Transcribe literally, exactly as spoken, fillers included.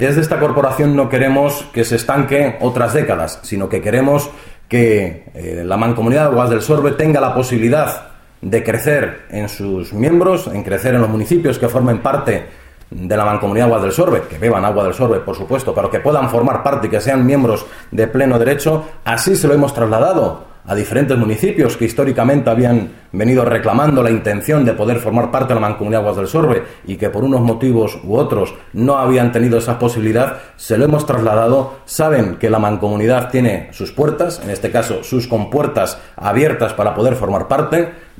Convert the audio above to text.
Desde esta corporación no queremos que se estanque otras décadas, sino que queremos que eh, la Mancomunidad de Aguas del Sorbe tenga la posibilidad de crecer en sus miembros, en crecer en los municipios que formen parte de la Mancomunidad de Aguas del Sorbe, que beban agua del Sorbe, por supuesto, pero que puedan formar parte y que sean miembros de pleno derecho. Así se lo hemos trasladado a diferentes municipios que históricamente habían venido reclamando la intención de poder formar parte de la Mancomunidad de Aguas del Sorbe y que por unos motivos u otros no habían tenido esa posibilidad. Se lo hemos trasladado. Saben que la Mancomunidad tiene sus puertas, en este caso sus compuertas abiertas para poder formar parte.